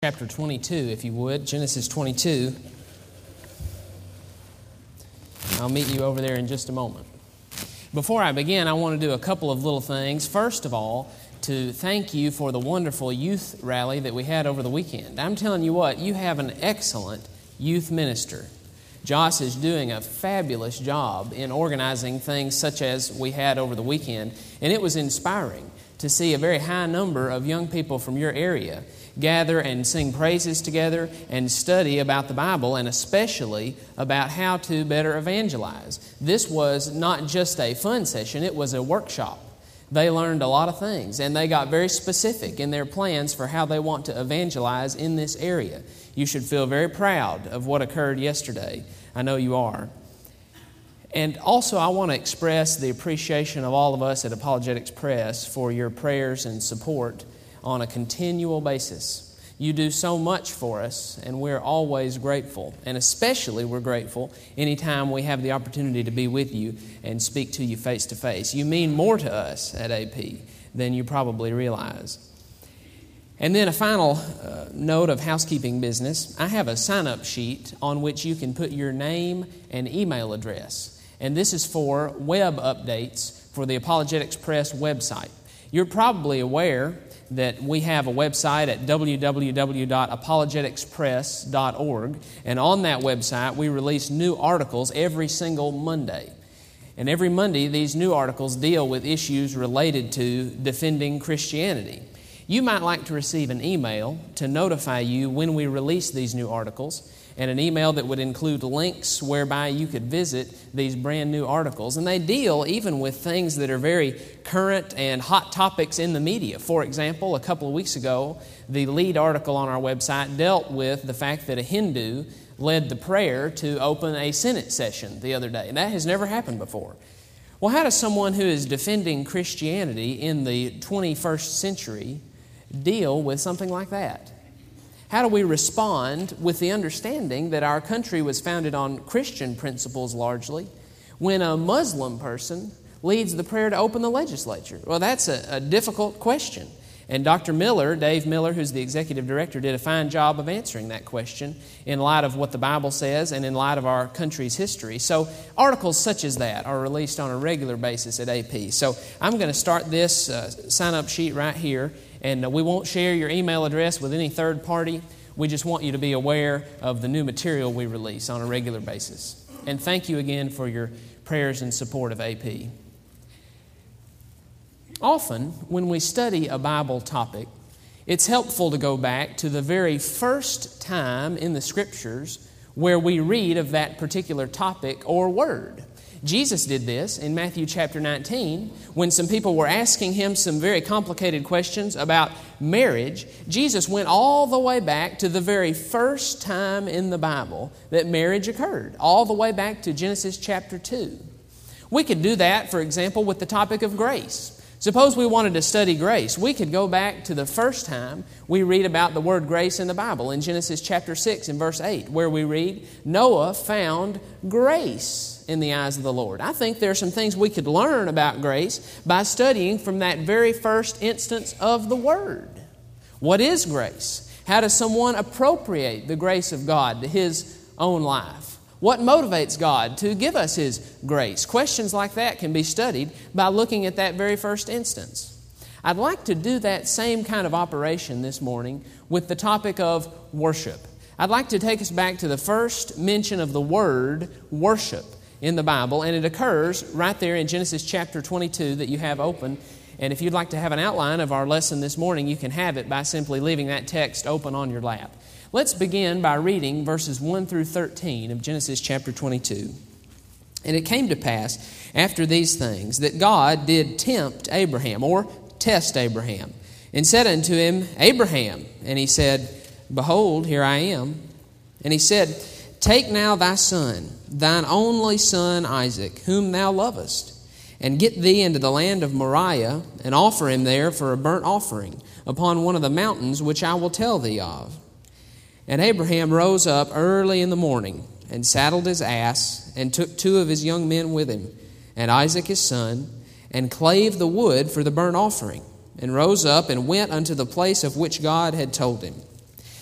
Chapter 22, if you would, Genesis 22. I'll meet you over there in just a moment. Before I begin, I want to do a couple of little things. First of all, to thank you for the wonderful youth rally that we had over the weekend. I'm telling you what, you have an excellent youth minister. Joss is doing a fabulous job in organizing things such as we had over the weekend, and it was inspiring to see a very high number of young people from your area gather and sing praises together and study about the Bible, and especially about how to better evangelize. This was not just a fun session, it was a workshop. They learned a lot of things, and they got very specific in their plans for how they want to evangelize in this area. You should feel very proud of what occurred yesterday. I know you are. And also, I want to express the appreciation of all of us at Apologetics Press for your prayers and support on a continual basis. You do so much for us, and we're always grateful. And especially we're grateful anytime we have the opportunity to be with you and speak to you face to face. You mean more to us at AP than you probably realize. And then a final note of housekeeping business. I have a sign-up sheet on which you can put your name and email address. And this is for web updates for the Apologetics Press website. You're probably aware that we have a website at www.apologeticspress.org, and on that website we release new articles every single Monday. And every Monday these new articles deal with issues related to defending Christianity. You might like to receive an email to notify you when we release these new articles, and an email that would include links whereby you could visit these brand new articles. And they deal even with things that are very current and hot topics in the media. For example, a couple of weeks ago, the lead article on our website dealt with the fact that a Hindu led the prayer to open a Senate session the other day. And that has never happened before. Well, how does someone who is defending Christianity in the 21st century deal with something like that? How do we respond with the understanding that our country was founded on Christian principles largely when a Muslim person leads the prayer to open the legislature? Well, that's a difficult question. And Dr. Miller, Dave Miller, who's the executive director, did a fine job of answering that question in light of what the Bible says and in light of our country's history. So articles such as that are released on a regular basis at AP. So I'm going to start this sign-up sheet right here. And we won't share your email address with any third party. We just want you to be aware of the new material we release on a regular basis. And thank you again for your prayers and support of AP. Often, when we study a Bible topic, it's helpful to go back to the very first time in the Scriptures where we read of that particular topic or word. Jesus did this in Matthew chapter 19 when some people were asking him some very complicated questions about marriage. Jesus went all the way back to the very first time in the Bible that marriage occurred, all the way back to Genesis chapter 2. We could do that, for example, with the topic of grace. Suppose we wanted to study grace. We could go back to the first time we read about the word grace in the Bible in Genesis chapter 6 and verse 8, where we read, Noah found grace in the eyes of the Lord. I think there are some things we could learn about grace by studying from that very first instance of the Word. What is grace? How does someone appropriate the grace of God to his own life? What motivates God to give us His grace? Questions like that can be studied by looking at that very first instance. I'd like to do that same kind of operation this morning with the topic of worship. I'd like to take us back to the first mention of the word worship in the Bible, and it occurs right there in Genesis chapter 22 that you have open. And if you'd like to have an outline of our lesson this morning, you can have it by simply leaving that text open on your lap. Let's begin by reading verses 1 through 13 of Genesis chapter 22. And it came to pass after these things that God did tempt Abraham, or test Abraham, and said unto him, Abraham. And he said, Behold, here I am. And he said, Take now thy son, thine only son Isaac, whom thou lovest, and get thee into the land of Moriah, and offer him there for a burnt offering upon one of the mountains which I will tell thee of. And Abraham rose up early in the morning, and saddled his ass, and took 2 of his young men with him, and Isaac his son, and clave the wood for the burnt offering, and rose up and went unto the place of which God had told him.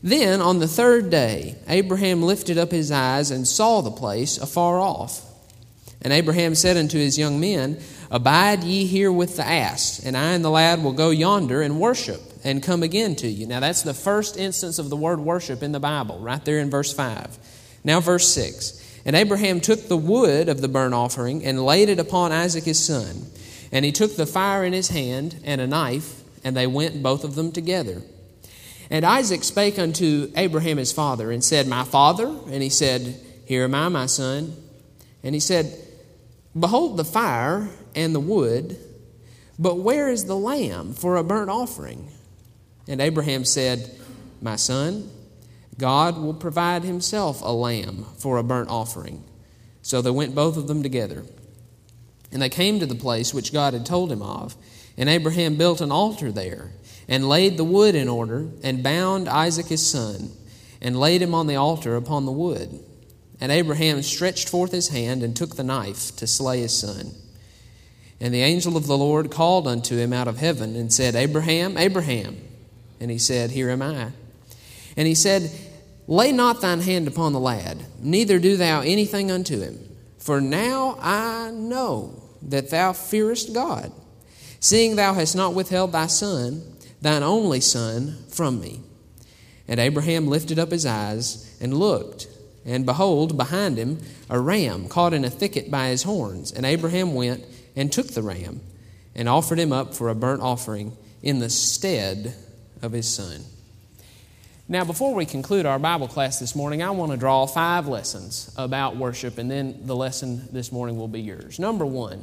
Then on the third day, Abraham lifted up his eyes and saw the place afar off. And Abraham said unto his young men, Abide ye here with the ass, and I and the lad will go yonder and worship, and come again to you. Now that's the first instance of the word worship in the Bible, right there in verse 5. Now verse 6. And Abraham took the wood of the burnt offering, and laid it upon Isaac his son. And he took the fire in his hand, and a knife, and they went both of them together. And Isaac spake unto Abraham his father, and said, My father? And he said, Here am I, my son. And he said, Behold the fire and the wood, but where is the lamb for a burnt offering? And Abraham said, My son, God will provide himself a lamb for a burnt offering. So they went both of them together. And they came to the place which God had told him of, and Abraham built an altar there, and laid the wood in order, and bound Isaac his son, and laid him on the altar upon the wood. And Abraham stretched forth his hand, and took the knife to slay his son. And the angel of the Lord called unto him out of heaven, and said, Abraham, Abraham. And he said, Here am I. And he said, Lay not thine hand upon the lad, neither do thou anything unto him. For now I know that thou fearest God, seeing thou hast not withheld thy son, thine only son, from me. And Abraham lifted up his eyes and looked, and behold, behind him a ram caught in a thicket by his horns. And Abraham went and took the ram, and offered him up for a burnt offering in the stead of his son. Now, before we conclude our Bible class this morning, I want to draw 5 lessons about worship, and then the lesson this morning will be yours. Number 1,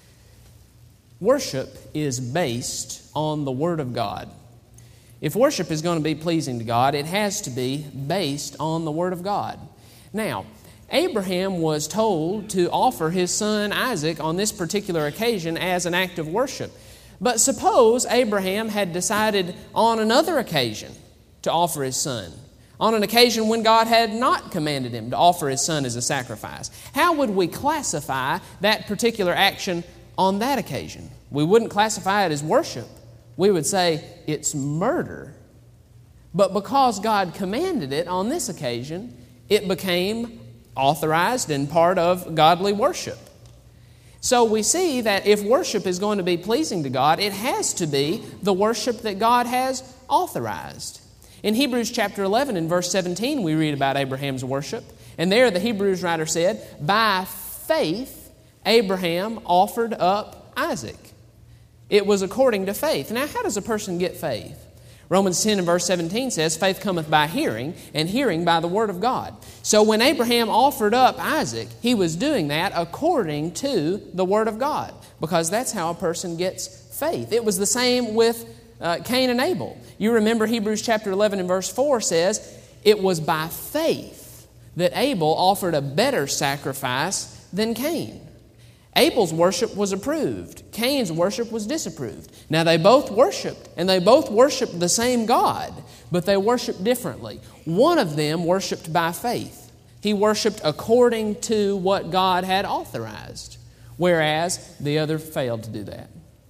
worship is based on the Word of God. If worship is going to be pleasing to God, it has to be based on the Word of God. Now, Abraham was told to offer his son Isaac on this particular occasion as an act of worship. But suppose Abraham had decided on another occasion to offer his son, on an occasion when God had not commanded him to offer his son as a sacrifice. How would we classify that particular action on that occasion? We wouldn't classify it as worship. We would say it's murder. But because God commanded it on this occasion, it became authorized and part of godly worship. So we see that if worship is going to be pleasing to God, it has to be the worship that God has authorized. In Hebrews chapter 11 and verse 17, we read about Abraham's worship. And there the Hebrews writer said, By faith Abraham offered up Isaac. It was according to faith. Now, how does a person get faith? Romans 10 and verse 17 says, Faith cometh by hearing, and hearing by the word of God. So when Abraham offered up Isaac, he was doing that according to the word of God, because that's how a person gets faith. It was the same with Cain and Abel. You remember Hebrews chapter 11 and verse 4 says, It was by faith that Abel offered a better sacrifice than Cain. Abel's worship was approved. Cain's worship was disapproved. Now they both worshiped, and they both worshiped the same God, but they worshiped differently. One of them worshiped by faith. He worshiped according to what God had authorized, whereas the other failed to do that.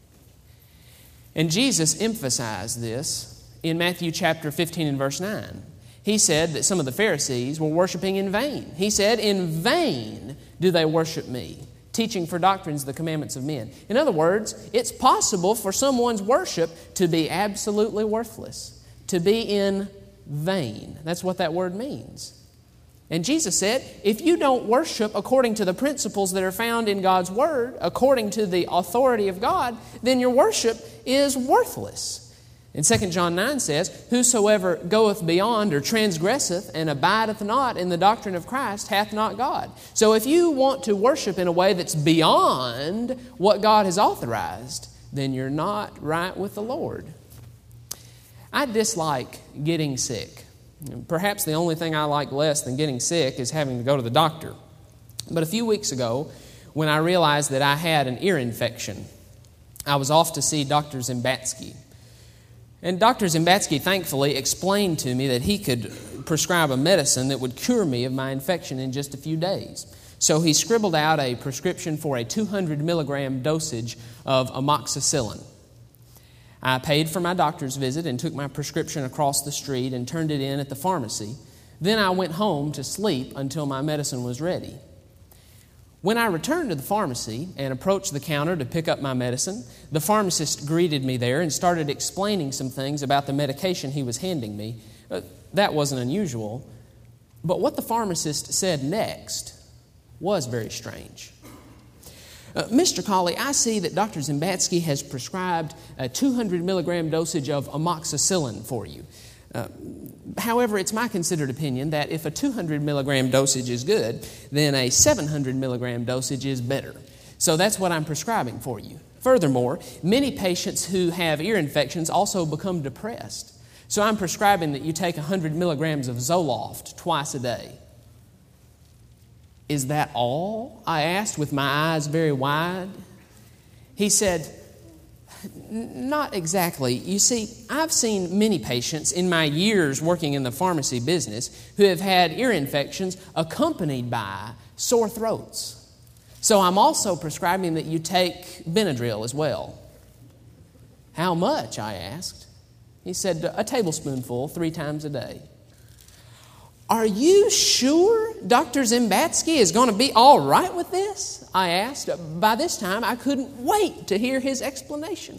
And Jesus emphasized this in Matthew chapter 15 and verse 9. He said that some of the Pharisees were worshiping in vain. He said, In vain do they worship me, teaching for doctrines the commandments of men. In other words, it's possible for someone's worship to be absolutely worthless, to be in vain. That's what that word means. And Jesus said, if you don't worship according to the principles that are found in God's Word, according to the authority of God, then your worship is worthless. And 2 John 9 says, Whosoever goeth beyond or transgresseth and abideth not in the doctrine of Christ hath not God. So if you want to worship in a way that's beyond what God has authorized, then you're not right with the Lord. I dislike getting sick. Perhaps the only thing I like less than getting sick is having to go to the doctor. But a few weeks ago, when I realized that I had an ear infection, I was off to see Dr. Zimbatsky. And Dr. Zimbatsky thankfully explained to me that he could prescribe a medicine that would cure me of my infection in just a few days. So he scribbled out a prescription for a 200 milligram dosage of amoxicillin. I paid for my doctor's visit and took my prescription across the street and turned it in at the pharmacy. Then I went home to sleep until my medicine was ready. When I returned to the pharmacy and approached the counter to pick up my medicine, the pharmacist greeted me there and started explaining some things about the medication he was handing me. That wasn't unusual, but what the pharmacist said next was very strange. Mr. Colley, I see that Dr. Zimbatsky has prescribed a 200 milligram dosage of amoxicillin for you. However, it's my considered opinion that if a 200 milligram dosage is good, then a 700 milligram dosage is better. So that's what I'm prescribing for you. Furthermore, many patients who have ear infections also become depressed. So I'm prescribing that you take 100 milligrams of Zoloft twice a day. Is that all? I asked with my eyes very wide. He said, not exactly. You see, I've seen many patients in my years working in the pharmacy business who have had ear infections accompanied by sore throats. So I'm also prescribing that you take Benadryl as well. How much? I asked. He said, a tablespoonful 3 times a day. Are you sure Dr. Zimbatsky is going to be all right with this? I asked. By this time, I couldn't wait to hear his explanation.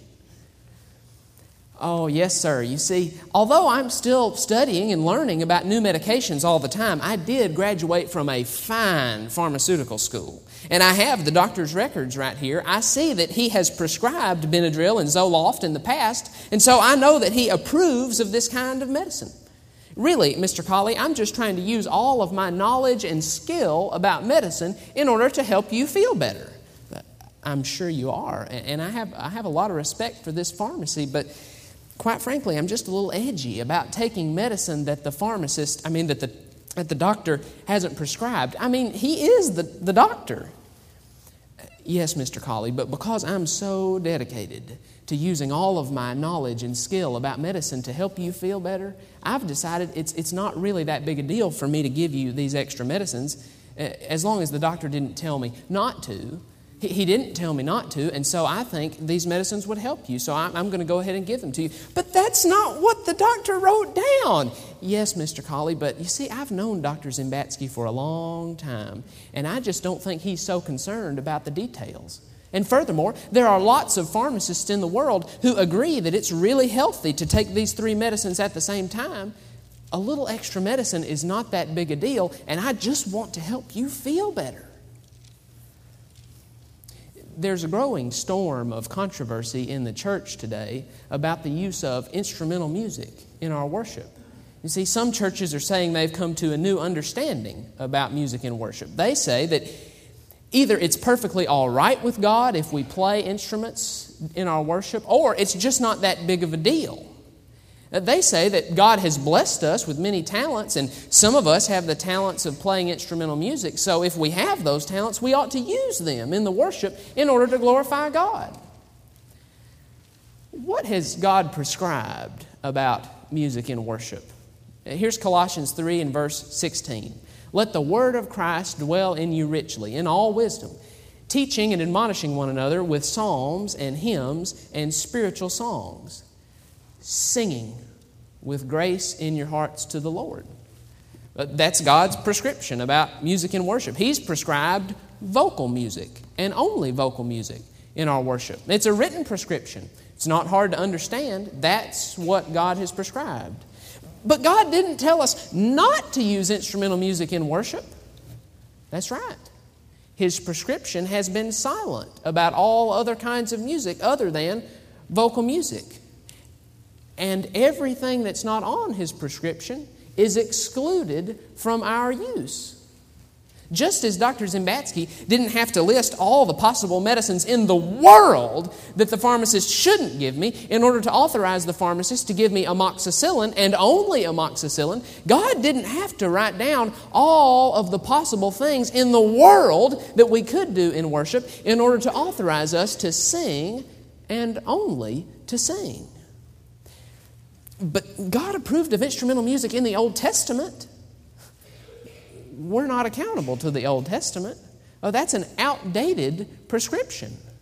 Oh, yes, sir. You see, although I'm still studying and learning about new medications all the time, I did graduate from a fine pharmaceutical school. And I have the doctor's records right here. I see that he has prescribed Benadryl and Zoloft in the past, and so I know that he approves of this kind of medicine. Really, Mr. Colley, I'm just trying to use all of my knowledge and skill about medicine in order to help you feel better. I'm sure you are, and I have a lot of respect for this pharmacy, but quite frankly, I'm just a little edgy about taking medicine that that the doctor hasn't prescribed. He is the doctor. Yes, Mr. Colley, but because I'm so dedicated to using all of my knowledge and skill about medicine to help you feel better, I've decided it's not really that big a deal for me to give you these extra medicines as long as the doctor didn't tell me not to. He didn't tell me not to, and so I think these medicines would help you, so I'm going to go ahead and give them to you. But that's not what the doctor wrote down. Yes, Mr. Colley, but you see, I've known Dr. Zimbatsky for a long time, and I just don't think he's so concerned about the details. And furthermore, there are lots of pharmacists in the world who agree that it's really healthy to take these 3 medicines at the same time. A little extra medicine is not that big a deal, and I just want to help you feel better. There's a growing storm of controversy in the church today about the use of instrumental music in our worship. You see, some churches are saying they've come to a new understanding about music in worship. They say that either it's perfectly all right with God if we play instruments in our worship, or it's just not that big of a deal. They say that God has blessed us with many talents, and some of us have the talents of playing instrumental music. So if we have those talents, we ought to use them in the worship in order to glorify God. What has God prescribed about music in worship? Here's Colossians 3 and verse 16. Let the word of Christ dwell in you richly, in all wisdom, teaching and admonishing one another with psalms and hymns and spiritual songs, singing with grace in your hearts to the Lord. That's God's prescription about music in worship. He's prescribed vocal music and only vocal music in our worship. It's a written prescription. It's not hard to understand. That's what God has prescribed. But God didn't tell us not to use instrumental music in worship. That's right. His prescription has been silent about all other kinds of music other than vocal music. And everything that's not on His prescription is excluded from our use. Just as Dr. Zimbatsky didn't have to list all the possible medicines in the world that the pharmacist shouldn't give me in order to authorize the pharmacist to give me amoxicillin and only amoxicillin, God didn't have to write down all of the possible things in the world that we could do in worship in order to authorize us to sing and only to sing. But God approved of instrumental music in the Old Testament. We're not accountable to the Old Testament. Oh, that's an outdated prescription.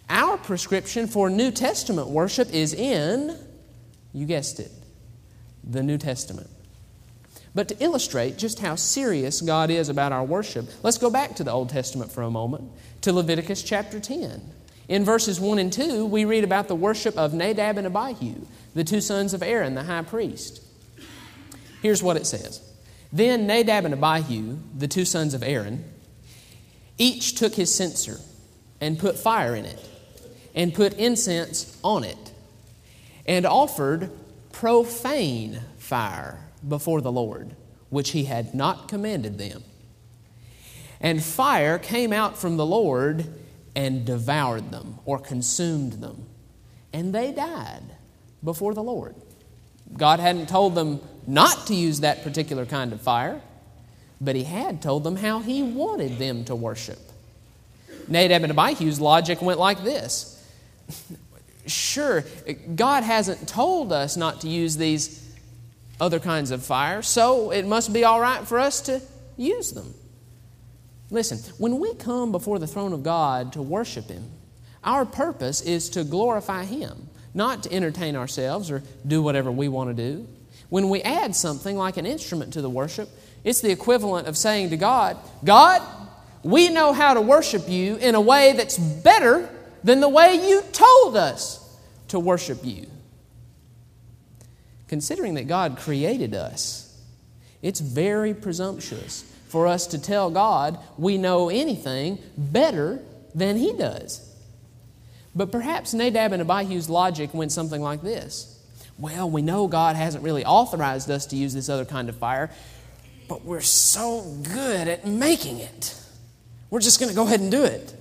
Our prescription for New Testament worship is in, you guessed it, the New Testament. But to illustrate just how serious God is about our worship, let's go back to the Old Testament for a moment, to Leviticus chapter 10. In verses 1 and 2, we read about the worship of Nadab and Abihu, the two sons of Aaron, the high priest. Here's what it says. Then Nadab and Abihu, the two sons of Aaron, each took his censer and put fire in it, and put incense on it, and offered profane fire before the Lord, which he had not commanded them. And fire came out from the Lord and devoured them, or consumed them, and they died before the Lord. God hadn't told them not to use that particular kind of fire, but he had told them how he wanted them to worship. Nadab and Abihu's logic went like this. Sure, God hasn't told us not to use these other kinds of fire, so it must be all right for us to use them. Listen, when we come before the throne of God to worship Him, our purpose is to glorify Him, not to entertain ourselves or do whatever we want to do. When we add something like an instrument to the worship, it's the equivalent of saying to God, God, we know how to worship you in a way that's better than the way you told us to worship you. Considering that God created us, it's very presumptuous for us to tell God we know anything better than He does. But perhaps Nadab and Abihu's logic went something like this. Well, we know God hasn't really authorized us to use this other kind of fire, but we're so good at making it. We're just going to go ahead and do it.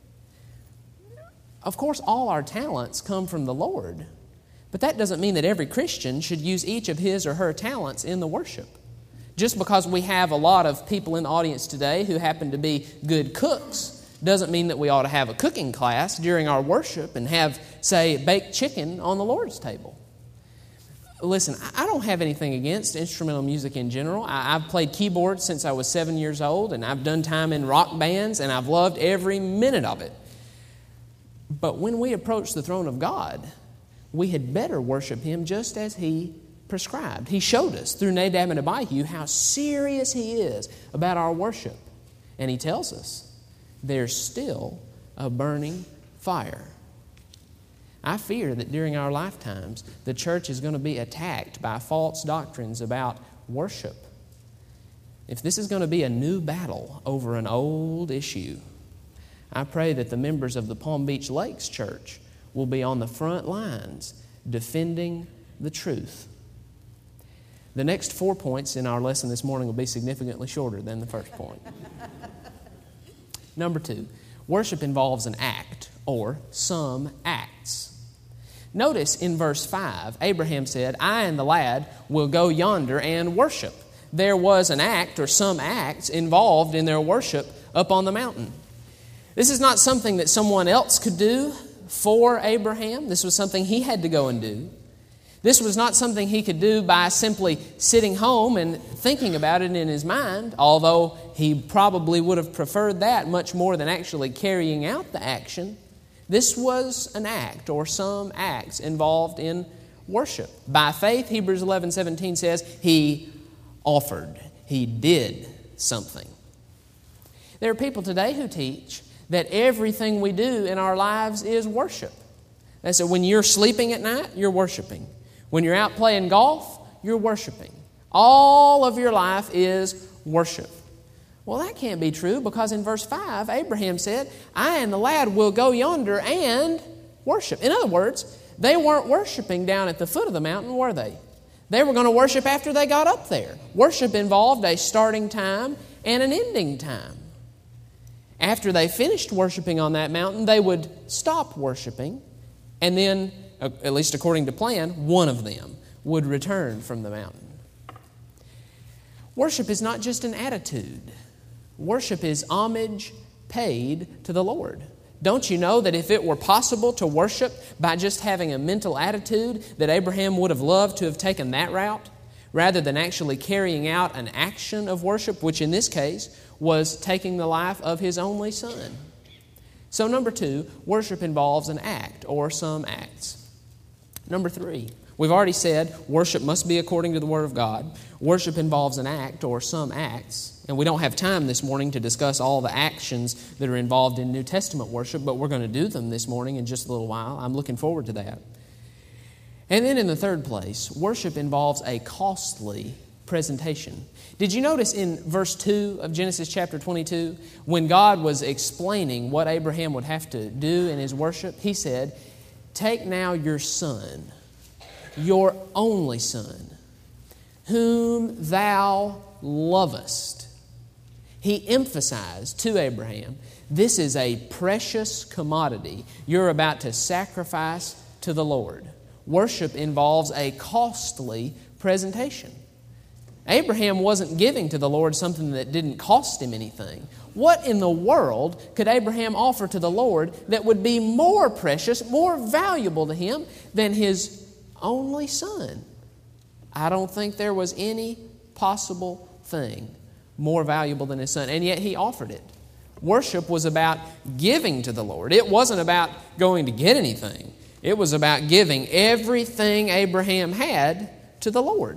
Of course, all our talents come from the Lord, but that doesn't mean that every Christian should use each of his or her talents in the worship. Just because we have a lot of people in the audience today who happen to be good cooks doesn't mean that we ought to have a cooking class during our worship and have, say, baked chicken on the Lord's table. Listen, I don't have anything against instrumental music in general. I've played keyboards since I was 7 years old, and I've done time in rock bands, and I've loved every minute of it. But when we approach the throne of God, we had better worship Him just as He prescribed. He showed us through Nadab and Abihu how serious He is about our worship. And He tells us there's still a burning fire. I fear that during our lifetimes, the church is going to be attacked by false doctrines about worship. If this is going to be a new battle over an old issue, I pray that the members of the Palm Beach Lakes Church will be on the front lines defending the truth. The next 4 points in our lesson this morning will be significantly shorter than the first point. Number 2, worship involves an act or some acts. Notice in verse 5, Abraham said, I and the lad will go yonder and worship. There was an act or some acts involved in their worship up on the mountain. This is not something that someone else could do for Abraham. This was something he had to go and do. This was not something he could do by simply sitting home and thinking about it in his mind, although he probably would have preferred that much more than actually carrying out the action. This was an act or some acts involved in worship. By faith, Hebrews 11:17 says, he offered, he did something. There are people today who teach that everything we do in our lives is worship. They say when you're sleeping at night, you're worshiping. When you're out playing golf, you're worshiping. All of your life is worship. Well, that can't be true because in verse 5, Abraham said, I and the lad will go yonder and worship. In other words, they weren't worshiping down at the foot of the mountain, were they? They were going to worship after they got up there. Worship involved a starting time and an ending time. After they finished worshiping on that mountain, they would stop worshiping, and then, at least according to plan, one of them would return from the mountain. Worship is not just an attitude. Worship is homage paid to the Lord. Don't you know that if it were possible to worship by just having a mental attitude, that Abraham would have loved to have taken that route, rather than actually carrying out an action of worship, which in this case was taking the life of his only son. So number 2, worship involves an act or some acts. Number 3, we've already said worship must be according to the Word of God. Worship involves an act or some acts. And we don't have time this morning to discuss all the actions that are involved in New Testament worship, but we're going to do them this morning in just a little while. I'm looking forward to that. And then in the third place, worship involves a costly presentation. Did you notice in verse 2 of Genesis chapter 22, when God was explaining what Abraham would have to do in his worship, He said, "Take now your son, your only son, whom thou lovest." He emphasized to Abraham, this is a precious commodity you're about to sacrifice to the Lord. Worship involves a costly presentation. Abraham wasn't giving to the Lord something that didn't cost him anything. What in the world could Abraham offer to the Lord that would be more precious, more valuable to him than his only son? I don't think there was any possible thing more valuable than his son, and yet he offered it. Worship was about giving to the Lord. It wasn't about going to get anything. It was about giving everything Abraham had to the Lord.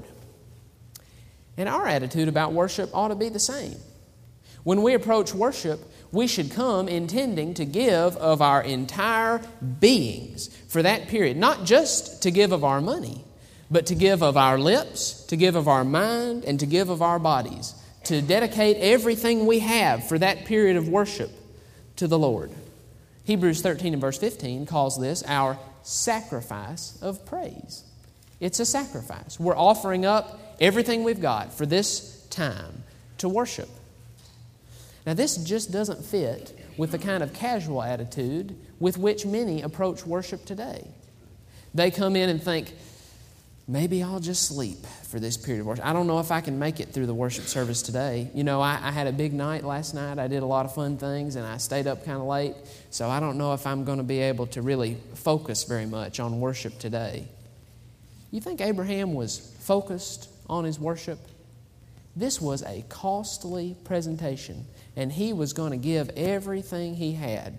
And our attitude about worship ought to be the same. When we approach worship, we should come intending to give of our entire beings for that period. Not just to give of our money, but to give of our lips, to give of our mind, and to give of our bodies. To dedicate everything we have for that period of worship to the Lord. Hebrews 13 and verse 15 calls this our sacrifice of praise. It's a sacrifice. We're offering up everything we've got for this time to worship. Now, this just doesn't fit with the kind of casual attitude with which many approach worship today. They come in and think, maybe I'll just sleep for this period of worship. I don't know if I can make it through the worship service today. You know, I had a big night last night. I did a lot of fun things, and I stayed up kind of late. So I don't know if I'm going to be able to really focus very much on worship today. You think Abraham was focused on his worship? This was a costly presentation, and he was going to give everything he had.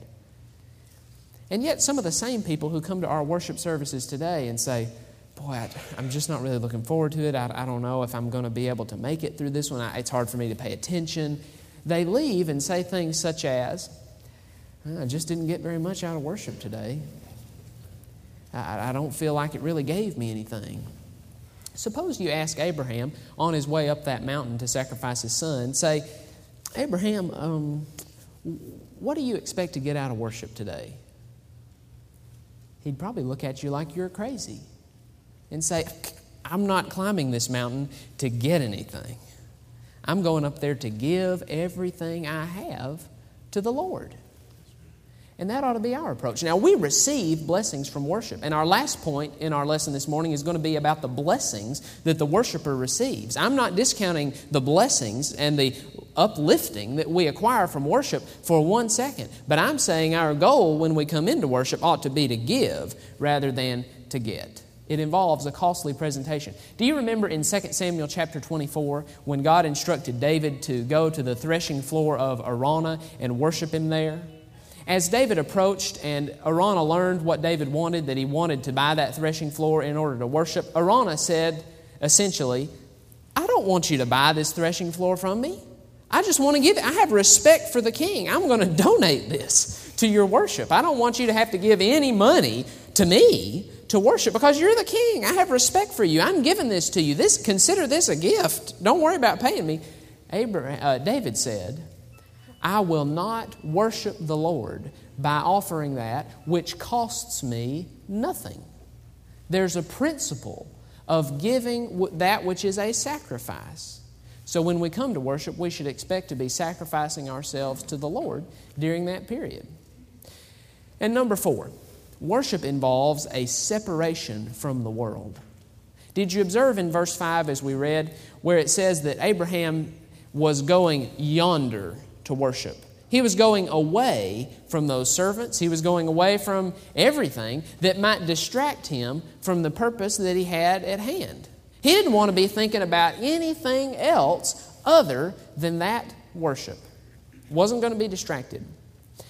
And yet some of the same people who come to our worship services today and say, boy, I'm just not really looking forward to it. I don't know if I'm going to be able to make it through this one. It's hard for me to pay attention. They leave and say things such as, I just didn't get very much out of worship today. I don't feel like it really gave me anything. Suppose you ask Abraham on his way up that mountain to sacrifice his son, say, Abraham, what do you expect to get out of worship today? He'd probably look at you like you're crazy and say, I'm not climbing this mountain to get anything. I'm going up there to give everything I have to the Lord. And that ought to be our approach. Now, we receive blessings from worship. And our last point in our lesson this morning is going to be about the blessings that the worshiper receives. I'm not discounting the blessings and the uplifting that we acquire from worship for 1 second. But I'm saying our goal when we come into worship ought to be to give rather than to get. It involves a costly presentation. Do you remember in 2 Samuel chapter 24 when God instructed David to go to the threshing floor of Araunah and worship him there? As David approached and Araunah learned what David wanted, that he wanted to buy that threshing floor in order to worship, Araunah said, essentially, I don't want you to buy this threshing floor from me. I just want to give it. I have respect for the king. I'm going to donate this to your worship. I don't want you to have to give any money to me to worship because you're the king. I have respect for you. I'm giving this to you. Consider this a gift. Don't worry about paying me. David said, I will not worship the Lord by offering that which costs me nothing. There's a principle of giving that which is a sacrifice. So when we come to worship, we should expect to be sacrificing ourselves to the Lord during that period. And number 4, worship involves a separation from the world. Did you observe in verse 5 as we read where it says that Abraham was going yonder to worship? He was going away from those servants. He was going away from everything that might distract him from the purpose that he had at hand. He didn't want to be thinking about anything else other than that worship. Wasn't going to be distracted.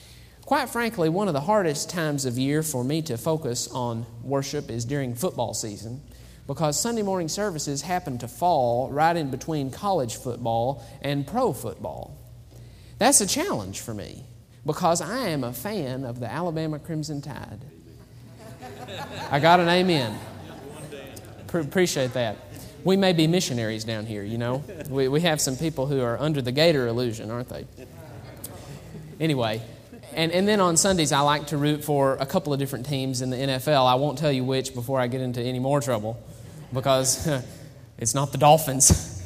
Quite frankly, one of the hardest times of year for me to focus on worship is during football season, because Sunday morning services happen to fall right in between college football and pro football. That's a challenge for me, because I am a fan of the Alabama Crimson Tide. I got an amen. Appreciate that. We may be missionaries down here, you know. We have some people who are under the Gator illusion, aren't they? Anyway, and then on Sundays I like to root for a couple of different teams in the NFL. I won't tell you which before I get into any more trouble, because it's not the Dolphins.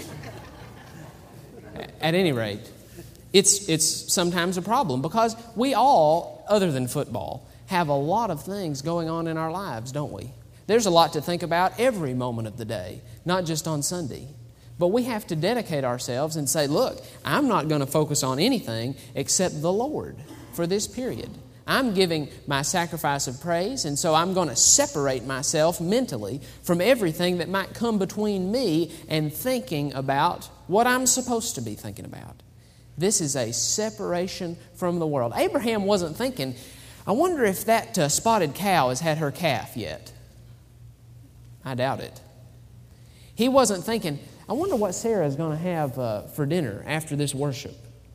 At any rate, it's sometimes a problem, because we all, other than football, have a lot of things going on in our lives, don't we? There's a lot to think about every moment of the day, not just on Sunday. But we have to dedicate ourselves and say, look, I'm not going to focus on anything except the Lord for this period. I'm giving my sacrifice of praise, and so I'm going to separate myself mentally from everything that might come between me and thinking about what I'm supposed to be thinking about. This is a separation from the world. Abraham wasn't thinking, I wonder if that spotted cow has had her calf yet. I doubt it. He wasn't thinking, I wonder what Sarah is going to have for dinner after this worship.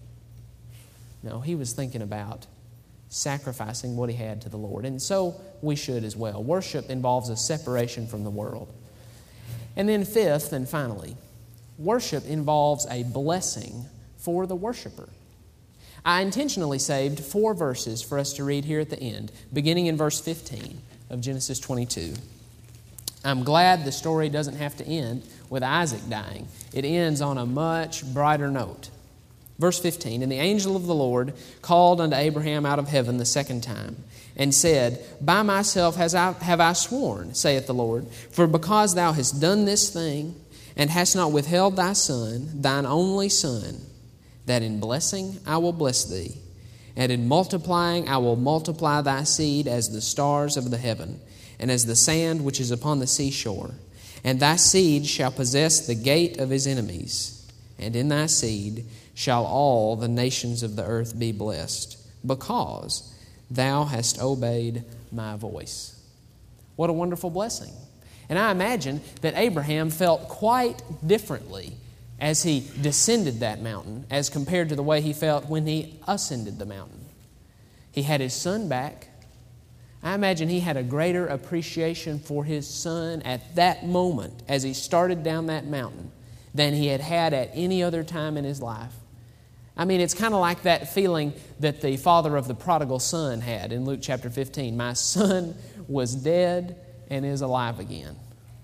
No, he was thinking about sacrificing what he had to the Lord. And so we should as well. Worship involves a separation from the world. And then fifth and finally, worship involves a blessing for the worshiper. I intentionally saved 4 verses for us to read here at the end, beginning in verse 15 of Genesis 22. I'm glad the story doesn't have to end with Isaac dying. It ends on a much brighter note. Verse 15, and the angel of the Lord called unto Abraham out of heaven the second time, and said, By myself have I sworn, saith the Lord, for because thou hast done this thing, and hast not withheld thy son, thine only son, that in blessing I will bless thee, and in multiplying I will multiply thy seed as the stars of the heaven, and as the sand which is upon the seashore. And thy seed shall possess the gate of his enemies, and in thy seed shall all the nations of the earth be blessed, because thou hast obeyed my voice. What a wonderful blessing. And I imagine that Abraham felt quite differently as he descended that mountain as compared to the way he felt when he ascended the mountain. He had his son back. I imagine he had a greater appreciation for his son at that moment as he started down that mountain than he had had at any other time in his life. I mean, it's kind of like that feeling that the father of the prodigal son had in Luke chapter 15. My son was dead and is alive again.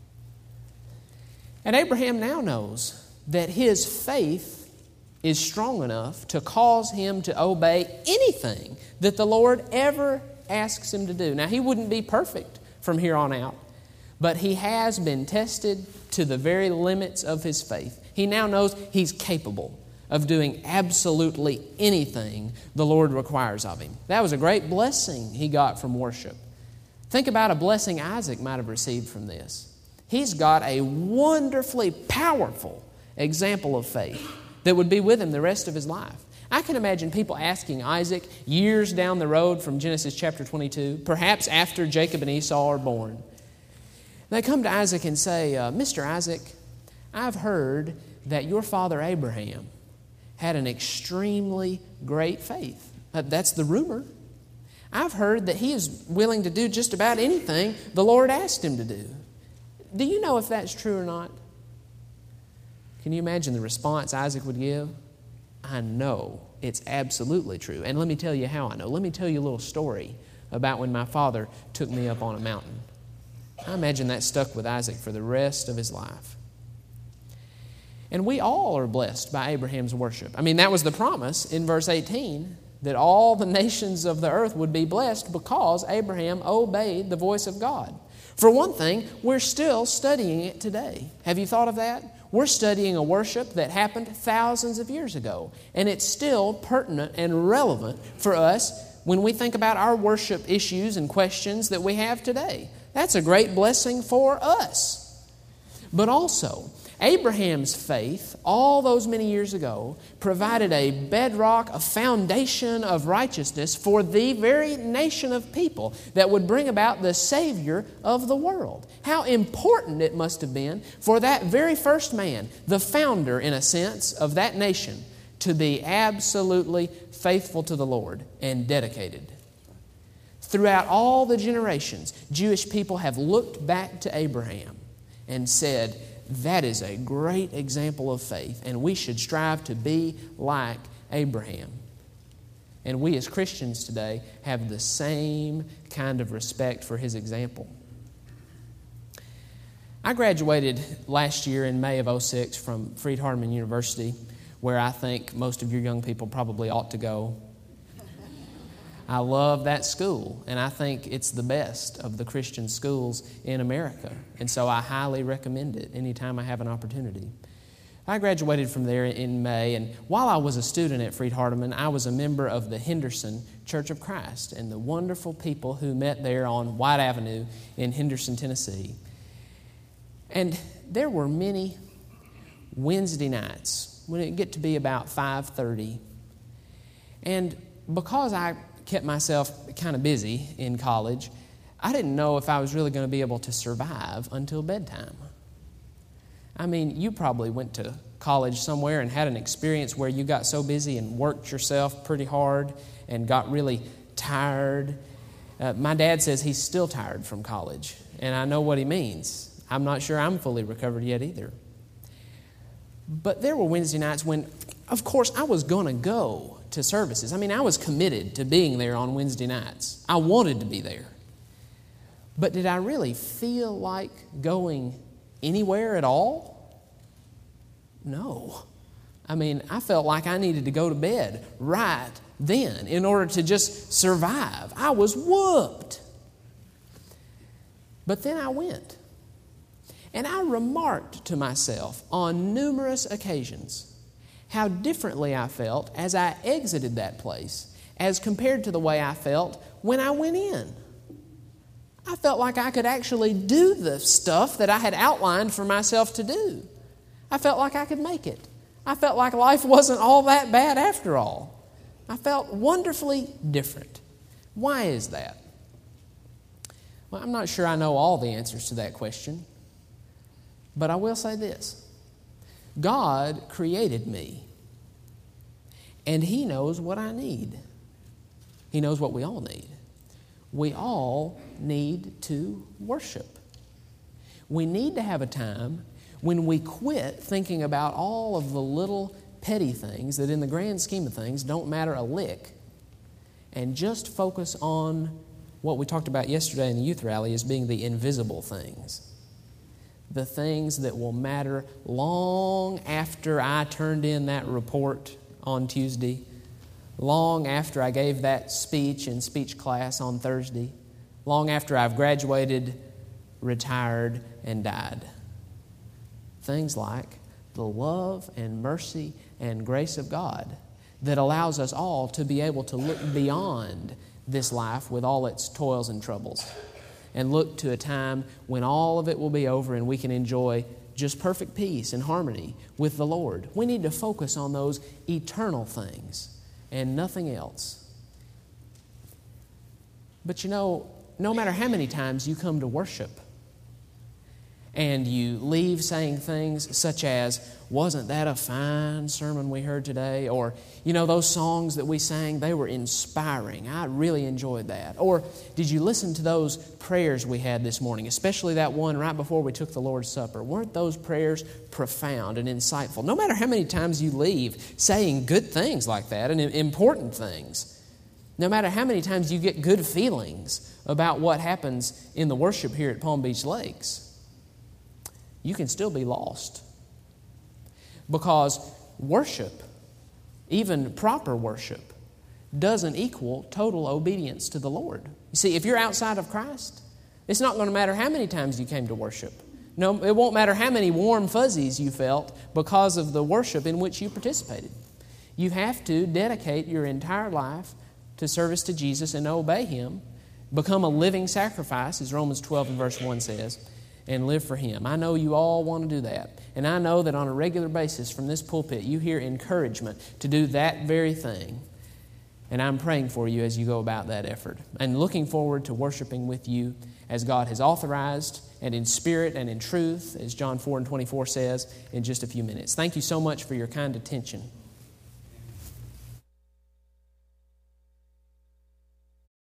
And Abraham now knows that his faith is strong enough to cause him to obey anything that the Lord ever asks him to do. Now, he wouldn't be perfect from here on out, but he has been tested to the very limits of his faith. He now knows he's capable of doing absolutely anything the Lord requires of him. That was a great blessing he got from worship. Think about a blessing Isaac might have received from this. He's got a wonderfully powerful example of faith that would be with him the rest of his life. I can imagine people asking Isaac years down the road from Genesis chapter 22, perhaps after Jacob and Esau are born. They come to Isaac and say, Mr. Isaac, I've heard that your father Abraham had an extremely great faith. That's the rumor. I've heard that he is willing to do just about anything the Lord asked him to do. Do you know if that's true or not? Can you imagine the response Isaac would give? I know it's absolutely true. And let me tell you how I know. Let me tell you a little story about when my father took me up on a mountain. I imagine that stuck with Isaac for the rest of his life. And we all are blessed by Abraham's worship. I mean, that was the promise in verse 18, that all the nations of the earth would be blessed because Abraham obeyed the voice of God. For one thing, we're still studying it today. Have you thought of that? We're studying a worship that happened thousands of years ago, and it's still pertinent and relevant for us when we think about our worship issues and questions that we have today. That's a great blessing for us. But also, Abraham's faith, all those many years ago, provided a bedrock, a foundation of righteousness for the very nation of people that would bring about the Savior of the world. How important it must have been for that very first man, the founder, in a sense, of that nation, to be absolutely faithful to the Lord and dedicated. Throughout all the generations, Jewish people have looked back to Abraham and said, that is a great example of faith, and we should strive to be like Abraham. And we as Christians today have the same kind of respect for his example. I graduated last year in May of 2006 from Freed-Hardeman University, where I think most of your young people probably ought to go. I love that school, and I think it's the best of the Christian schools in America. And so I highly recommend it anytime I have an opportunity. I graduated from there in May, and while I was a student at Freed-Hardeman, I was a member of the Henderson Church of Christ and the wonderful people who met there on White Avenue in Henderson, Tennessee. And there were many Wednesday nights when it would get to be about 5:30. And because I kept myself kind of busy in college, I didn't know if I was really going to be able to survive until bedtime. I mean, you probably went to college somewhere and had an experience where you got so busy and worked yourself pretty hard and got really tired. My dad says he's still tired from college, and I know what he means. I'm not sure I'm fully recovered yet either. But there were Wednesday nights when, of course, I was going to go to services. I mean, I was committed to being there on Wednesday nights. I wanted to be there. But did I really feel like going anywhere at all? No. I mean, I felt like I needed to go to bed right then in order to just survive. I was whooped. But then I went. And I remarked to myself on numerous occasions how differently I felt as I exited that place as compared to the way I felt when I went in. I felt like I could actually do the stuff that I had outlined for myself to do. I felt like I could make it. I felt like life wasn't all that bad after all. I felt wonderfully different. Why is that? Well, I'm not sure I know all the answers to that question, but I will say this. God created me, and He knows what I need. He knows what we all need. We all need to worship. We need to have a time when we quit thinking about all of the little petty things that in the grand scheme of things don't matter a lick, and just focus on what we talked about yesterday in the youth rally as being the invisible things. The things that will matter long after I turned in that report on Tuesday, long after I gave that speech in speech class on Thursday, long after I've graduated, retired, and died. Things like the love and mercy and grace of God that allows us all to be able to look beyond this life with all its toils and troubles and look to a time when all of it will be over and we can enjoy just perfect peace and harmony with the Lord. We need to focus on those eternal things and nothing else. But you know, no matter how many times you come to worship and you leave saying things such as, wasn't that a fine sermon we heard today? Or, you know, those songs that we sang, they were inspiring. I really enjoyed that. Or, did you listen to those prayers we had this morning, especially that one right before we took the Lord's Supper? Weren't those prayers profound and insightful? No matter how many times you leave saying good things like that and important things, no matter how many times you get good feelings about what happens in the worship here at Palm Beach Lakes, you can still be lost. Because worship, even proper worship, doesn't equal total obedience to the Lord. You see, if you're outside of Christ, it's not going to matter how many times you came to worship. No, it won't matter how many warm fuzzies you felt because of the worship in which you participated. You have to dedicate your entire life to service to Jesus and obey Him, become a living sacrifice, as Romans 12 and verse 1 says, and live for Him. I know you all want to do that. And I know that on a regular basis from this pulpit, you hear encouragement to do that very thing. And I'm praying for you as you go about that effort. And looking forward to worshiping with you as God has authorized, and in spirit and in truth, as John 4:24 says, in just a few minutes. Thank you so much for your kind attention.